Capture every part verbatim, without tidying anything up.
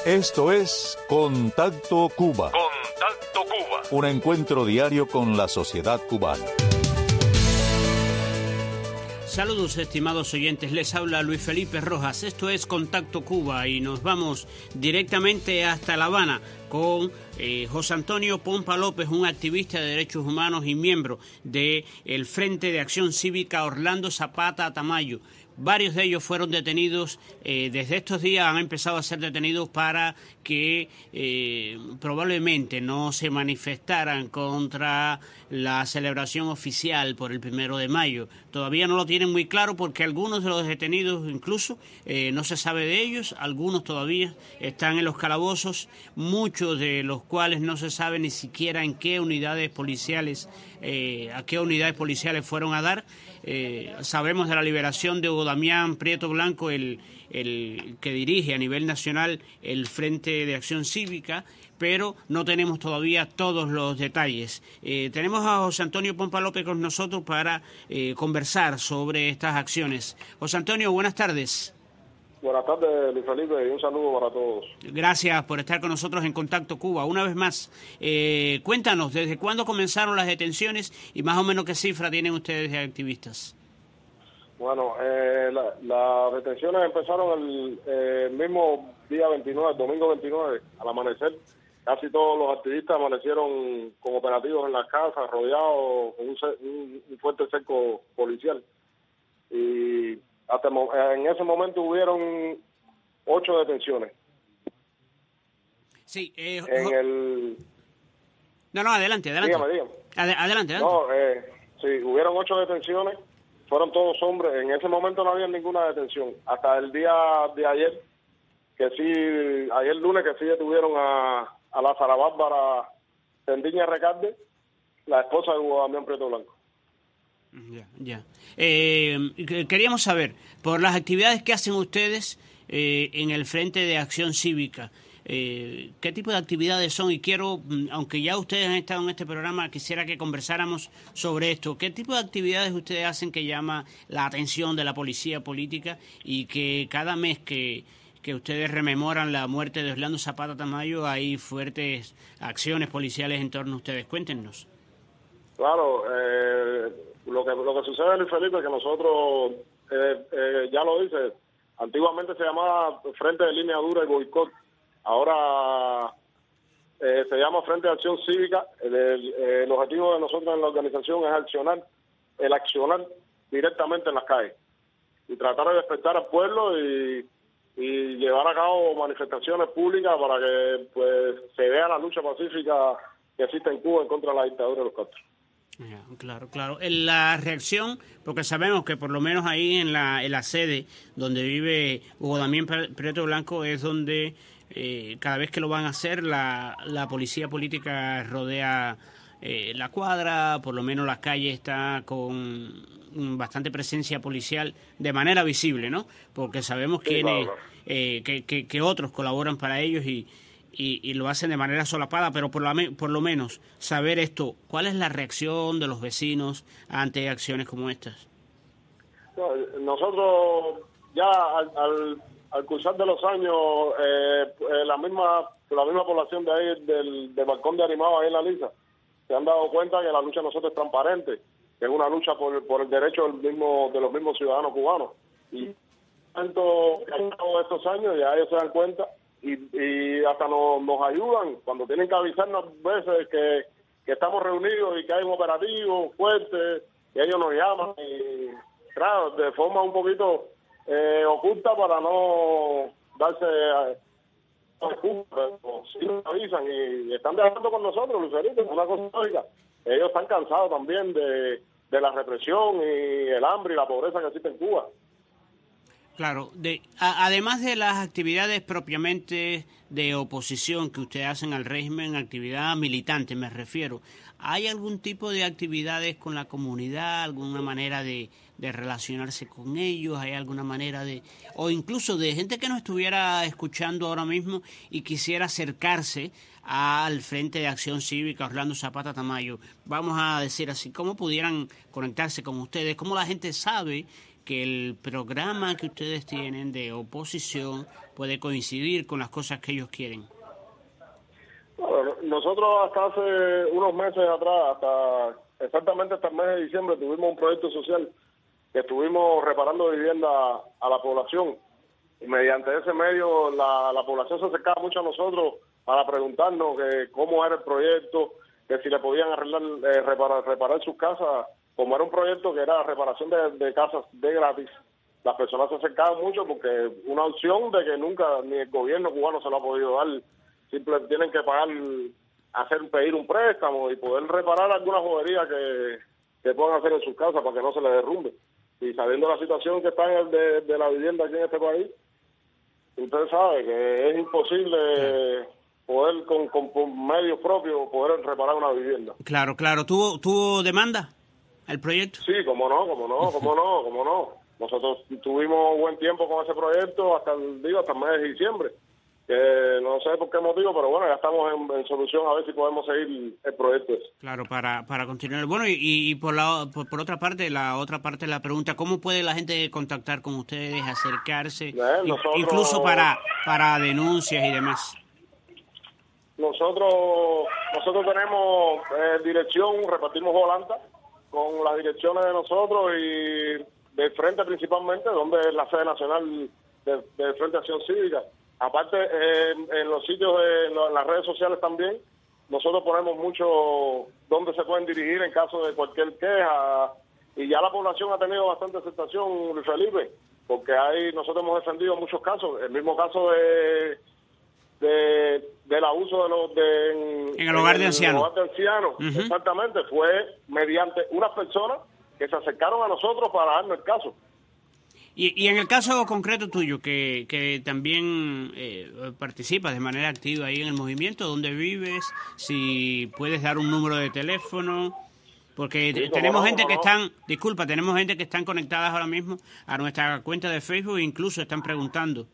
Esto es Contacto Cuba. Contacto Cuba. Un encuentro diario con la sociedad cubana. Saludos, estimados oyentes, les habla Luis Felipe Rojas. Esto es Contacto Cuba y nos vamos directamente hasta La Habana con eh, José Antonio Pompa López, un activista de derechos humanos y miembro del Frente de Acción Cívica Orlando Zapata Tamayo. Varios de ellos fueron detenidos, eh, desde estos días han empezado a ser detenidos para que eh, probablemente no se manifestaran contra la celebración oficial por el primero de mayo. Todavía no lo tienen muy claro porque algunos de los detenidos incluso eh, no se sabe de ellos, algunos todavía están en los calabozos, muchos de los cuales no se sabe ni siquiera en qué unidades policiales, eh, a qué unidades policiales fueron a dar. Eh, sabemos de la liberación de Hugo Damián Prieto Blanco, el, el que dirige a nivel nacional el Frente de Acción Cívica, pero no tenemos todavía todos los detalles. Eh, tenemos a José Antonio Pompa López con nosotros para eh, conversar sobre estas acciones. José Antonio, buenas tardes. Buenas tardes, Luis Felipe, y un saludo para todos. Gracias por estar con nosotros en Contacto Cuba. Una vez más, eh, cuéntanos, ¿desde cuándo comenzaron las detenciones y más o menos qué cifra tienen ustedes de activistas? Bueno, eh, la, las detenciones empezaron el, eh, el mismo día veintinueve, el domingo veintinueve, al amanecer. Casi todos los activistas amanecieron con operativos en las casas, rodeados con un, un, un fuerte cerco policial. Y hasta en ese momento hubieron ocho detenciones. Sí. Eh, en el... No, no, adelante, adelante. Dígame, dígame. Ad adelante, adelante. No, eh, sí, hubieron ocho detenciones, fueron todos hombres. En ese momento no había ninguna detención. Hasta el día de ayer, que sí, ayer lunes, que sí detuvieron a, a la Sara Bárbara Tendiña Recalde, la esposa de Hugo Damián Prieto Blanco. Ya, ya. Eh, queríamos saber, por las actividades que hacen ustedes eh, en el Frente de Acción Cívica, eh, ¿qué tipo de actividades son? Y quiero, aunque ya ustedes han estado en este programa, quisiera que conversáramos sobre esto. ¿Qué tipo de actividades ustedes hacen que llama la atención de la policía política y que cada mes que, que ustedes rememoran la muerte de Orlando Zapata Tamayo hay fuertes acciones policiales en torno a ustedes? Cuéntenos. Claro, eh... Lo que lo que sucede, Luis Felipe, es que nosotros, eh, eh, ya lo dice, antiguamente se llamaba Frente de Línea Dura y Boicot, ahora eh, se llama Frente de Acción Cívica. El, el, el objetivo de nosotros en la organización es accionar, el accionar directamente en las calles y tratar de despertar al pueblo y, y llevar a cabo manifestaciones públicas para que pues se vea la lucha pacífica que existe en Cuba en contra de la dictadura de los Castro. Claro, claro. La reacción, porque sabemos que por lo menos ahí en la, en la sede donde vive Hugo Damián Prieto Blanco es donde eh, cada vez que lo van a hacer la, la policía política rodea eh, la cuadra, por lo menos la calle está con bastante presencia policial de manera visible, ¿no? Porque sabemos sí, quiénes, claro. eh, que, que, que otros colaboran para ellos y Y, y lo hacen de manera solapada, pero por, la, por lo menos saber esto, ¿cuál es la reacción de los vecinos ante acciones como estas? Nosotros ya al, al, al cursar de los años, eh, la misma la misma población de ahí, del, del balcón de Animado ahí en La Lisa, se han dado cuenta que la lucha de nosotros es transparente, que es una lucha por, por el derecho del mismo de los mismos ciudadanos cubanos. Y tanto de estos años ya ellos se dan cuenta y, y hasta nos, nos ayudan cuando tienen que avisarnos veces que, que estamos reunidos y que hay un operativo fuerte, y ellos nos llaman y claro, de forma un poquito eh, oculta para no darse a, pero sí nos avisan y están de acuerdo con nosotros, Luis Felipe, es una cosa lógica. Ellos están cansados también de, de la represión y el hambre y la pobreza que existe en Cuba. Claro, de, a, además de las actividades propiamente de oposición que ustedes hacen al régimen, actividad militante me refiero, ¿hay algún tipo de actividades con la comunidad, alguna manera de, de relacionarse con ellos, hay alguna manera de, o incluso de gente que nos estuviera escuchando ahora mismo y quisiera acercarse al Frente de Acción Cívica Orlando Zapata Tamayo, vamos a decir así, cómo pudieran conectarse con ustedes, cómo la gente sabe que el programa que ustedes tienen de oposición puede coincidir con las cosas que ellos quieren? Bueno, nosotros hasta hace unos meses atrás, hasta exactamente hasta el mes de diciembre, tuvimos un proyecto social que estuvimos reparando vivienda a la población. Y mediante ese medio la, la población se acercaba mucho a nosotros para preguntarnos que cómo era el proyecto, que si le podían arreglar, eh, reparar, reparar sus casas. Como era un proyecto que era reparación de, de casas de gratis, las personas se acercaban mucho porque una opción de que nunca ni el gobierno cubano se lo ha podido dar. Simplemente tienen que pagar, hacer pedir un préstamo y poder reparar algunas boberías que, que puedan hacer en sus casas para que no se les derrumbe. Y sabiendo la situación que está en el de, de la vivienda aquí en este país, usted sabe que es imposible poder con, con, con medios propios poder reparar una vivienda. Claro, claro. ¿Tuvo, tuvo demanda el proyecto? Sí, cómo no, cómo no, cómo no, cómo no. Nosotros tuvimos buen tiempo con ese proyecto hasta el, digo, hasta el mes de diciembre. Que no sé por qué motivo, pero bueno, ya estamos en, en solución a ver si podemos seguir el proyecto. Claro, para para continuar. Bueno, y, y por la por, por otra parte, la otra parte de la pregunta, ¿cómo puede la gente contactar con ustedes, acercarse, Bien, nosotros, incluso para para denuncias y demás? Nosotros nosotros tenemos eh, dirección, repartimos volanta con las direcciones de nosotros y del Frente principalmente, donde es la sede nacional del de Frente Acción Cívica. Aparte, eh, en los sitios, de, en las redes sociales también, nosotros ponemos mucho donde se pueden dirigir en caso de cualquier queja. Y ya la población ha tenido bastante aceptación, Luis Felipe, porque ahí nosotros hemos defendido muchos casos. El mismo caso de, de del abuso de los de en, en el hogar de ancianos. hogar de ancianos, uh-huh. Exactamente, fue mediante unas personas que se acercaron a nosotros para darnos el caso. Y, y en el caso concreto tuyo, que, que también eh, participas de manera activa ahí en el movimiento, ¿dónde vives? Si puedes dar un número de teléfono, porque sí, tenemos no, gente que no. están, disculpa, tenemos gente que están conectadas ahora mismo a nuestra cuenta de Facebook e incluso están preguntando.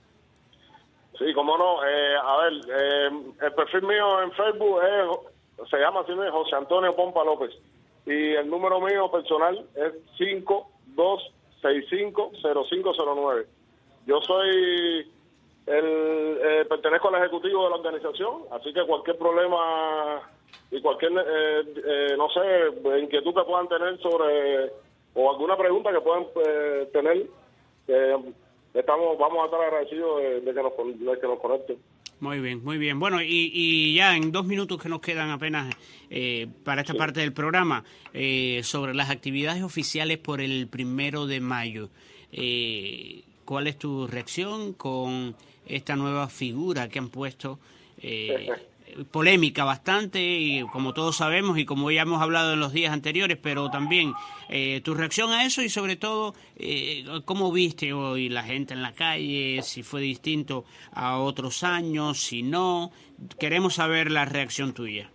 Sí, cómo no. Eh, a ver, eh, el perfil mío en Facebook es, se llama así, José Antonio Pompa López. Y el número mío personal es cinco dos seis cinco cero cinco cero nueve. Yo soy el eh, pertenezco al ejecutivo de la organización, así que cualquier problema y cualquier eh, eh, no sé, inquietud que puedan tener sobre o alguna pregunta que puedan eh, tener, eh, estamos vamos a estar agradecidos de, de que nos de que nos conecten. Muy bien, muy bien. Bueno, y, y ya en dos minutos que nos quedan apenas eh, para esta sí. parte del programa, eh, sobre las actividades oficiales por el primero de mayo. Eh, ¿Cuál es tu reacción con esta nueva figura que han puesto? Eh, polémica bastante, y como todos sabemos y como ya hemos hablado en los días anteriores, pero también eh, tu reacción a eso y sobre todo eh, cómo viste hoy la gente en la calle, si fue distinto a otros años, si no, queremos saber la reacción tuya.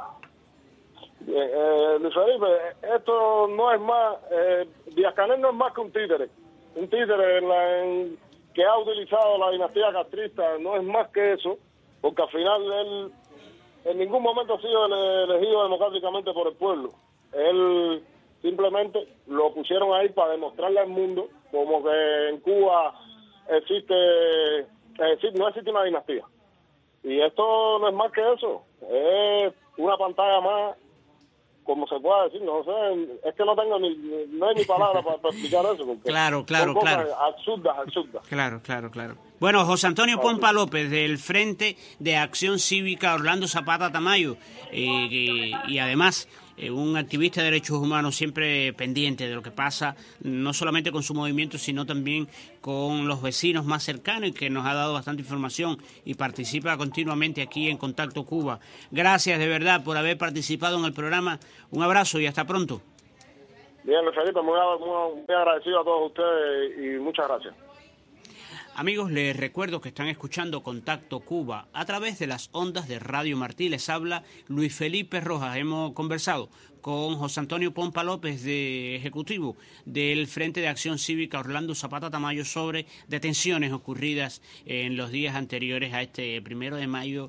Bien, eh, Luis Felipe, esto no es más, eh, Díaz-Canel no es más que un títere, un títere en la, en, que ha utilizado la dinastía castrista, no es más que eso, porque al final él en ningún momento ha sido elegido democráticamente por el pueblo. Él simplemente lo pusieron ahí para demostrarle al mundo como que en Cuba existe, existe no existe una dinastía. Y esto no es más que eso, es una pantalla más, como se puede decir, no sé, es que no tengo ni, no hay ni palabra para, para explicar eso. Porque claro, claro, son cosas claro. absurdas, absurdas. Claro, claro, claro. Bueno, José Antonio Pompa López, del Frente de Acción Cívica Orlando Zapata Tamayo, eh, y, y además eh, un activista de derechos humanos siempre pendiente de lo que pasa, no solamente con su movimiento, sino también con los vecinos más cercanos, y que nos ha dado bastante información y participa continuamente aquí en Contacto Cuba. Gracias de verdad por haber participado en el programa. Un abrazo y hasta pronto. Bien, Luis Felipe, muy, muy, muy agradecido a todos ustedes y muchas gracias. Amigos, les recuerdo que están escuchando Contacto Cuba a través de las ondas de Radio Martí. Les habla Luis Felipe Rojas. Hemos conversado con José Antonio Pompa López, de ejecutivo del Frente de Acción Cívica Orlando Zapata Tamayo, sobre detenciones ocurridas en los días anteriores a este primero de mayo,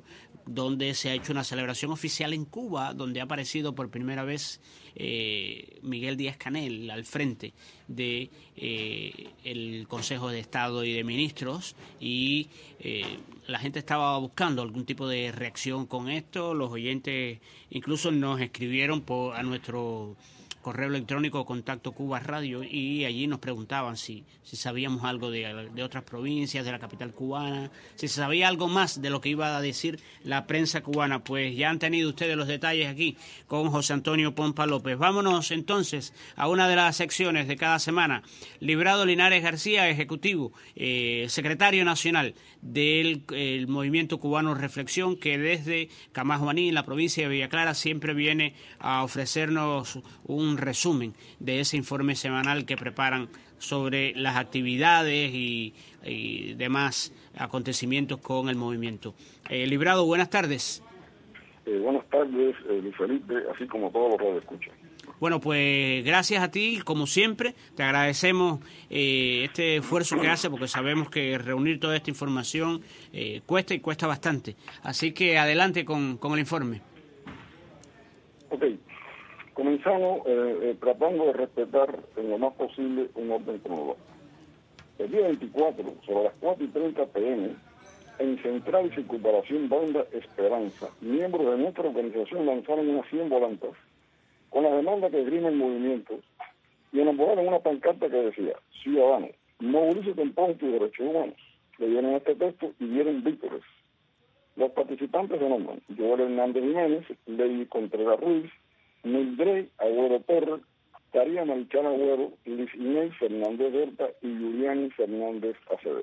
donde se ha hecho una celebración oficial en Cuba, donde ha aparecido por primera vez eh, Miguel Díaz-Canel al frente de eh, el Consejo de Estado y de Ministros, y eh, la gente estaba buscando algún tipo de reacción con esto. Los oyentes incluso nos escribieron por, a nuestro correo electrónico Contacto Cuba Radio, y allí nos preguntaban si, si sabíamos algo de, de otras provincias, de la capital cubana, si se sabía algo más de lo que iba a decir la prensa cubana. Pues ya han tenido ustedes los detalles aquí con José Antonio Pompa López. Vámonos entonces a una de las secciones de cada semana. Librado Linares García, ejecutivo, eh, secretario nacional del el Movimiento Cubano Reflexión, que desde Camajuaní, en la provincia de Villa Clara, siempre viene a ofrecernos un resumen de ese informe semanal que preparan sobre las actividades y, y demás acontecimientos con el movimiento. Eh, Librado, buenas tardes. Eh, buenas tardes, eh, Luis Felipe, así como todos los radioescuchas. Bueno, pues gracias a ti, como siempre, te agradecemos eh, este esfuerzo que hace, porque sabemos que reunir toda esta información eh, cuesta y cuesta bastante. Así que adelante con, con el informe. Ok, comenzamos eh, eh, tratando de respetar en lo más posible un orden cronológico. El día veinticuatro, sobre las cuatro y treinta pm, en Central y Circunvalación Banda Esperanza, miembros de nuestra organización lanzaron unas cien volantas con la demanda que esgrime el movimiento y elaboraron una pancarta que decía: ciudadanos, movilízate en pos de tus derechos humanos. Leyeron este texto y dieron vítores. Los participantes se nombran Joel Hernández Jiménez, Ley Contreras Ruiz, Mildred Agüero Torres, Taría Marichal Agüero, Liz Inés Fernández Berta y Juliani Fernández Acevedo.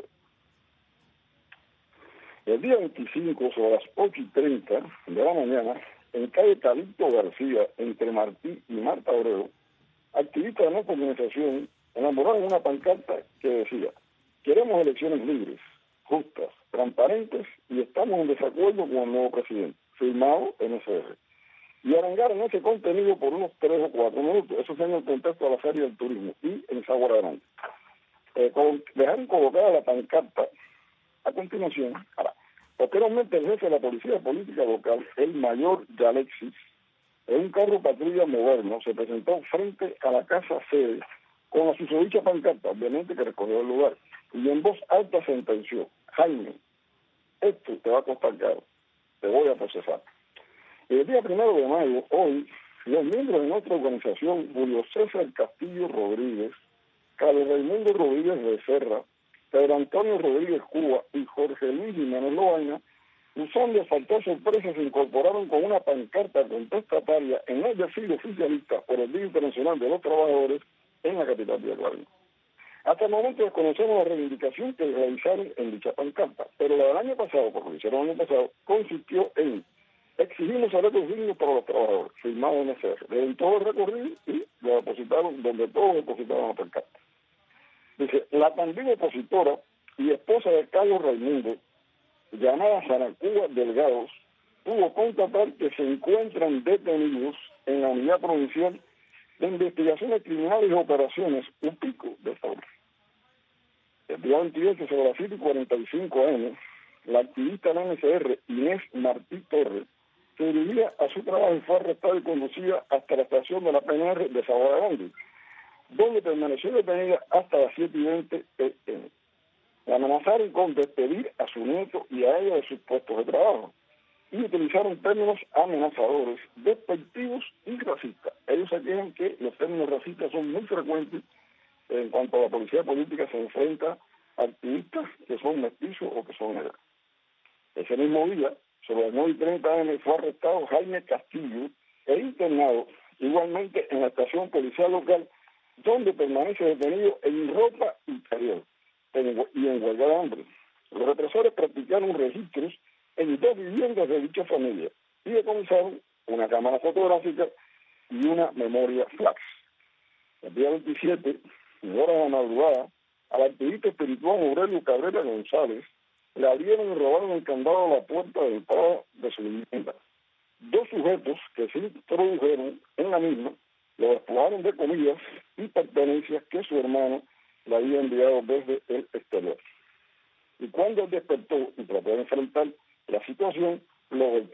El día veinticinco, sobre las ocho y treinta de la mañana, en calle Calixto García, entre Martí y Marta Obrero, activistas de nuestra organización elaboraron una pancarta que decía: queremos elecciones libres, justas, transparentes, y estamos en desacuerdo con el nuevo presidente, firmado en S R. Y arangaron ese contenido por unos tres o cuatro minutos. Eso fue en el contexto de la Feria del Turismo y en Sabor Grande. Eh, con, dejaron colocada la pancarta. A continuación, ahora, posteriormente el jefe de la Policía Política Local, el mayor Yalexis, en un carro patrulla moderno, se presentó frente a la casa sede con la susodicha pancarta, obviamente que recorrió el lugar, y en voz alta sentenció: Jaime, esto te va a costar caro, te voy a procesar. El día primero de mayo, hoy, los miembros de nuestra organización, Julio César Castillo Rodríguez, Carlos Raimundo Rodríguez de Serra, Pedro Antonio Rodríguez Cuba y Jorge Luis Jiménez Loaña, usando factor sorpresa, se incorporaron con una pancarta contestataria en el desfile oficialista por el Día Internacional de los Trabajadores en la capital de Ecuador. Hasta el momento desconocemos la reivindicación que realizaron en dicha pancarta, pero la del año pasado, porque lo hicieron el año pasado, consistió en: exigimos salarios dignos para los trabajadores, firmado en S R. Deben todo el recorrido y lo depositaron donde todos depositaron la pancarta. Dice: la también opositora y esposa de Carlos Raimundo, llamada Saracuba Delgados, pudo constatar que se encuentran detenidos en la Unidad Provincial de Investigaciones Criminales y Operaciones, un pico de favor. El día veintiocho, sobre las siete y cuarenta y cinco am, la activista de la N C R, Inés Martí Torres, se dirigía a su trabajo y fue arrestada y conducida hasta la estación de la P N R de Sabor Grande, donde permaneció detenida hasta las siete y veinte pm. La amenazaron con despedir a su nieto y a ella de sus puestos de trabajo, y utilizaron términos amenazadores, despectivos y racistas. Ellos se quejan que los términos racistas son muy frecuentes en cuanto a la policía política se enfrenta a activistas que son mestizos o que son negros. Ese mismo día, sobre las nueve y treinta am, fue arrestado Jaime Castillo e internado igualmente en la estación policial local, donde permanece detenido en ropa interior y en huelga de hambre. Los represores practicaron registros en dos viviendas de dicha familia y decomisaron una cámara fotográfica y una memoria flash. El día veintisiete, en horas de la madrugada, al activista espiritual Aurelio Cabrera González le abrieron y robaron el candado a la puerta del entrada de su vivienda. Dos sujetos que se introdujeron en la misma lo despojaron de comillas y pertenencias que su hermano le había enviado desde el exterior. Y cuando él despertó y trató de enfrentar la situación, lo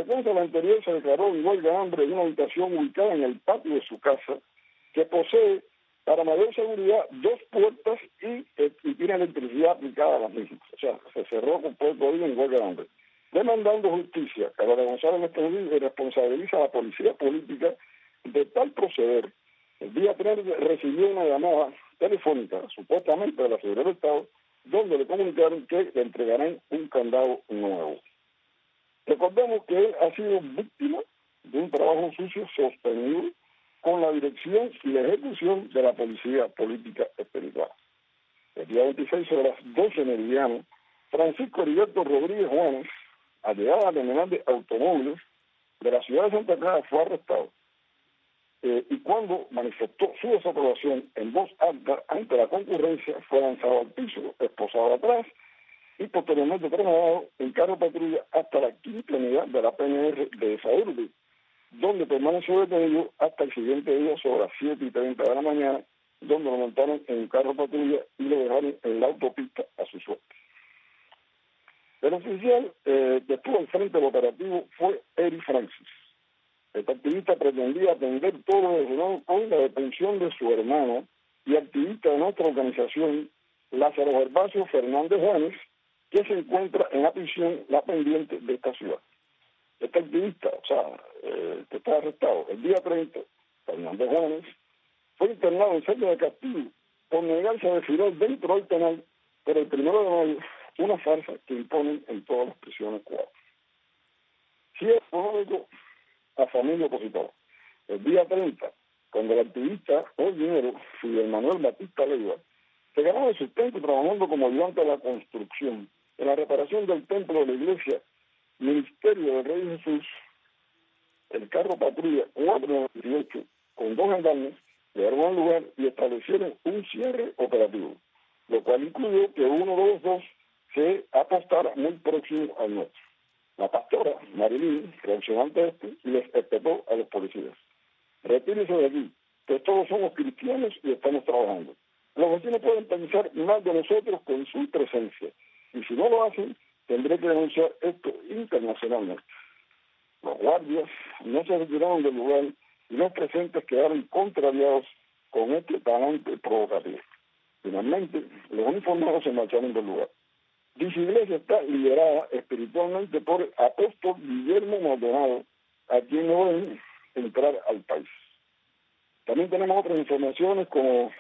consecuencia, la anterior se declaró en huelga de hambre en una habitación ubicada en el patio de su casa, que posee, para mayor seguridad, dos puertas y, y tiene electricidad aplicada a las mismas. O sea, se cerró completo ahí en huelga de hambre. Demandando justicia, Carolina González Mestreví responsabiliza a la policía política de tal proceder. El día tres recibió una llamada telefónica, supuestamente de la Seguridad del Estado, donde le comunicaron que le entregarán un candado nuevo. Recordemos que él ha sido víctima de un trabajo sucio sostenido con la dirección y la ejecución de la policía política espiritual. El día veintiséis, sobre las doce meridiano, Francisco Heriberto Rodríguez Juárez, al llegar a la terminal de automóviles de la ciudad de Santa Clara, fue arrestado. Eh, y cuando manifestó su desaprobación en voz alta ante la concurrencia, fue lanzado al piso, esposado atrás y posteriormente trasladado en carro patrulla hasta la quinta unidad de la P N R de esa urbe, donde permaneció detenido hasta el siguiente día sobre las siete y treinta de la mañana, donde lo montaron en un carro patrulla y lo dejaron en la autopista a su suerte. El oficial eh, que estuvo al frente del operativo fue Eri Francis. Este activista pretendía atender todo lo relacionado con la detención de su hermano y activista de nuestra organización, Lázaro Gervasio Fernández Juárez, que se encuentra en la prisión La Pendiente de esta ciudad. Este activista, o sea, eh, que está arrestado el día treinta, Fernández Juárez, fue internado en celda de castigo por negarse a desfilar dentro del penal, pero el primero de mayo, una farsa que imponen en todas las prisiones cubanas. Si es económico a familia opositora. El día treinta, cuando el activista por dinero, Fidel Manuel Batista Leiva, se ganó de sustento trabajando como ayudante de la construcción, en la reparación del templo de la iglesia Ministerio del Rey Jesús, el carro patrulla cuatro dieciocho con dos gendarmes llegaron al lugar y establecieron un cierre operativo, lo cual incluyó que uno de los dos se apostara muy próximo al nuestro. La pastora Marilyn reaccionó ante esto y les espetó a los policías: retírese de aquí, que todos somos cristianos y estamos trabajando. Los vecinos pueden pensar mal de nosotros con su presencia, y si no lo hacen, tendré que denunciar esto internacionalmente. Los guardias no se retiraron del lugar y los presentes quedaron contrariados con este talante provocativo. Finalmente, los uniformados se marcharon del lugar. Dicha iglesia está liderada espiritualmente por el apóstol Guillermo Maldonado, a quien no deben entrar al país. También tenemos otras informaciones como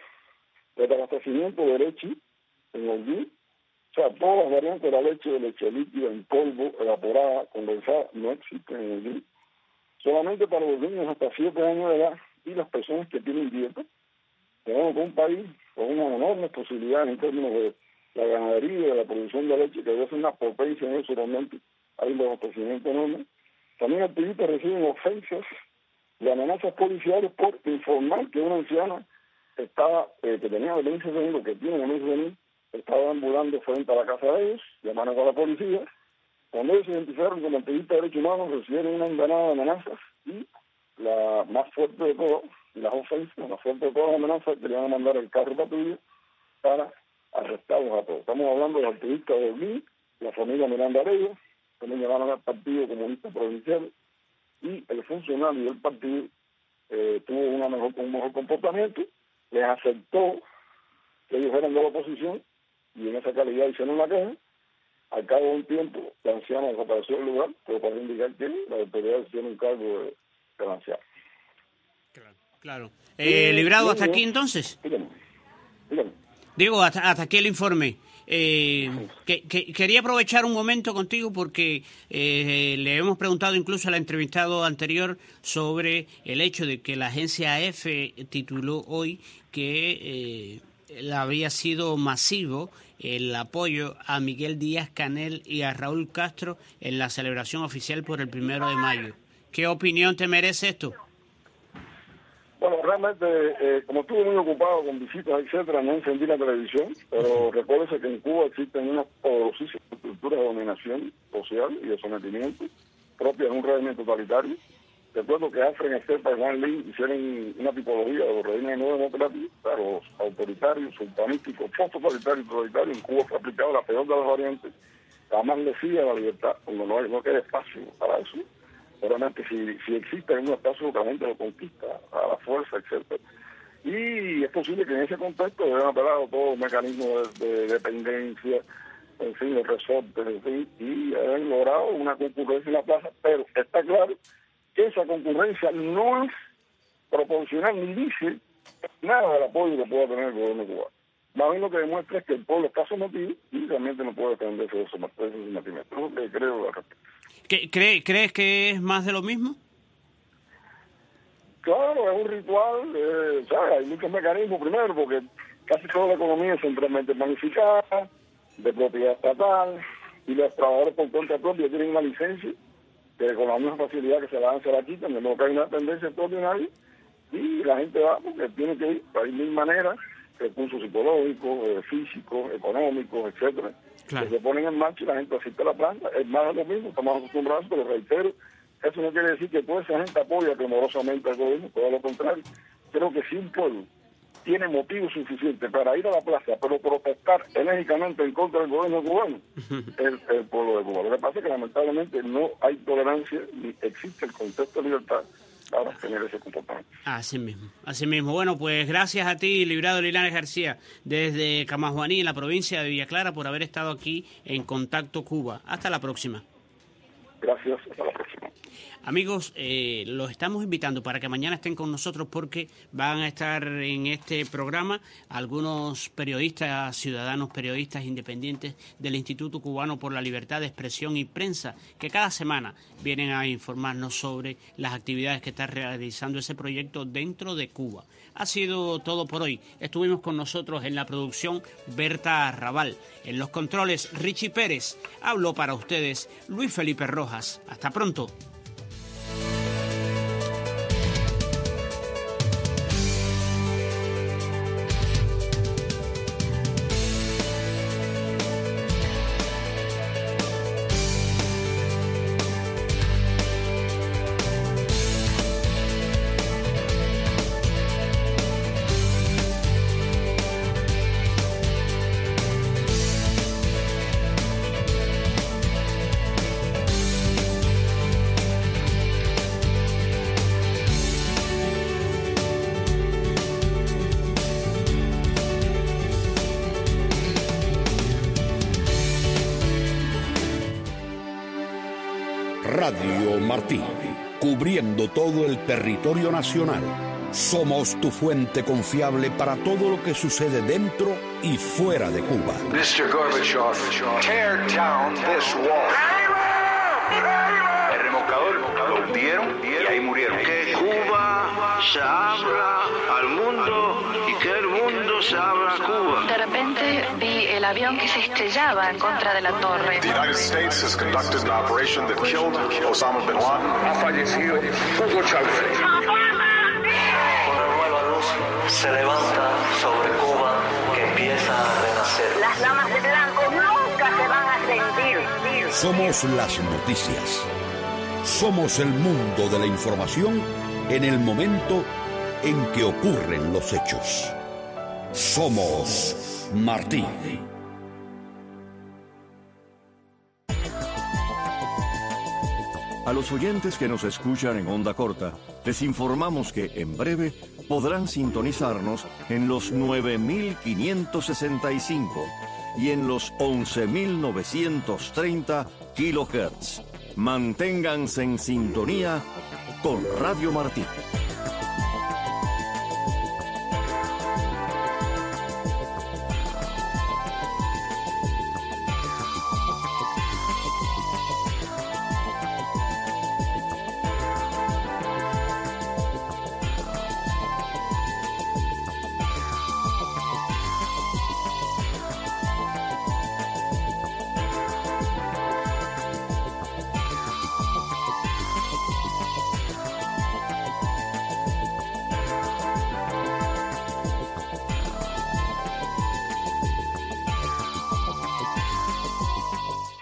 el abastecimiento de leche en Holguín. O sea, todas las variantes de la leche, de leche líquida, en polvo, evaporada, condensada, no existen en Holguín. Solamente para los niños hasta siete años de edad y las personas que tienen dieta. Tenemos un país con unas enormes posibilidades en términos de la ganadería, de la producción de leche, que debe ser una potencia en eso realmente. Hay un abastecimiento enorme. También activistas reciben ofensas y amenazas policiales por informar que una anciana estaba, eh, que tenía demencia senil, que tiene demencia senil, estaba ambulando frente a la casa de ellos, llamaron a la policía. Cuando ellos se identificaron como activistas de derechos humanos, recibieron una andanada de amenazas y la más fuerte de todas, las ofensas, la más fuerte de todas las amenazas, que le iban a mandar el carro patrulla para arrestarlos a todos. Estamos hablando de los activistas de Holguín, la familia Miranda Arello, también llamaron al Partido Comunista Provincial, y el funcionario del partido eh, tuvo una mejor, un mejor comportamiento, les aceptó que ellos eran de la oposición, y en esa calidad hicieron la queja. Al cabo de un tiempo, la anciana desapareció del lugar, pero para indicar que la autoridad tiene un cargo de, de la anciana. Claro. claro. Eh, ¿Librado hasta aquí entonces? Dígame. Dígame. Digo, hasta, hasta aquí el informe. Eh, que, que, quería aprovechar un momento contigo porque eh, le hemos preguntado incluso al entrevistado anterior sobre el hecho de que la agencia A F tituló hoy que eh, había sido masivo el apoyo a Miguel Díaz-Canel y a Raúl Castro en la celebración oficial por el primero de mayo. ¿Qué opinión te merece esto? Bueno, realmente, eh, como estuve muy ocupado con visitas, etcétera, no encendí la televisión, pero recuérdese que en Cuba existen unas poderosísimas estructuras de dominación social y de sometimiento propias de un régimen totalitario. Recuerdo que Alfred Estepa y Juan Lin hicieron una tipología de los regímenes no democráticos, o sea, los autoritarios, sultanísticos, post-totalitarios y totalitarios. En Cuba fue aplicada la peor de las variantes, la más lesiva de la libertad, cuando no, hay, no queda espacio para eso. Obviamente, si, si existe en un espacio que la gente lo conquista a la fuerza, etcétera. Y es posible que en ese contexto hayan apelado todos los mecanismos de, de dependencia, en fin, los resortes, en fin, y hayan logrado una concurrencia en la plaza, pero está claro que esa concurrencia no es proporcional ni dice nada del apoyo que pueda tener el gobierno cubano. Más bien lo que demuestra es que el pueblo está sometido y realmente no puede defenderse de esos sometimientos. Es lo que creo al respecto. ¿Cree, ¿Crees que es más de lo mismo? Claro, es un ritual, eh, ¿sabes? Hay muchos mecanismos, primero, porque casi toda la economía es centralmente planificada, de propiedad estatal, y los trabajadores por cuenta propia tienen una licencia que con la misma facilidad que se la dan, se la quitan, de modo que hay una tendencia extraordinaria, y la gente va porque tiene que ir, hay mil maneras, recursos psicológicos, eh, físicos, económicos, etcétera, claro, que se ponen en marcha y la gente asiste a la planta. Es más de lo mismo, estamos acostumbrados, pero reitero, eso no quiere decir que toda esa gente apoya clamorosamente al gobierno, todo lo contrario. Creo que si un pueblo tiene motivo suficiente para ir a la plaza, pero protestar enérgicamente en contra del gobierno cubano, es el pueblo de Cuba. Lo que pasa es que lamentablemente no hay tolerancia ni existe el concepto de libertad para tener ese comportamiento. Así mismo, así mismo. Bueno, pues gracias a ti, Librado Linares García, desde Camajuaní, en la provincia de Villa Clara, por haber estado aquí en Contacto Cuba. Hasta la próxima. Gracias, hasta la próxima. Amigos, eh, los estamos invitando para que mañana estén con nosotros porque van a estar en este programa algunos periodistas, ciudadanos periodistas independientes del Instituto Cubano por la Libertad de Expresión y Prensa, que cada semana vienen a informarnos sobre las actividades que está realizando ese proyecto dentro de Cuba. Ha sido todo por hoy. Estuvimos con nosotros en la producción Berta Arrabal, en los controles Richie Pérez. Habló para ustedes Luis Felipe Rojas. Hasta pronto. Radio Martí, cubriendo todo el territorio nacional. Somos tu fuente confiable para todo lo que sucede dentro y fuera de Cuba. mister Gorbachev, tear down this wall. El remolcador lo hundieron y ahí murieron. Que Cuba se abra al mundo y que el mundo se abra a Cuba. De repente vi el avión que se estrellaba en contra de la torre. The United States has conducted an operation that killed Osama bin Laden. Ha fallecido Hugo Chávez. Una nueva luz se levanta sobre Cuba que empieza a renacer. Las damas de blanco nunca se van a rendir. Somos las noticias. Somos el mundo de la información en el momento en que ocurren los hechos. Somos Martí. A los oyentes que nos escuchan en onda corta, les informamos que en breve podrán sintonizarnos en los nueve mil quinientos sesenta y cinco y en los once mil novecientos treinta kilohertz. Manténganse en sintonía con Radio Martí.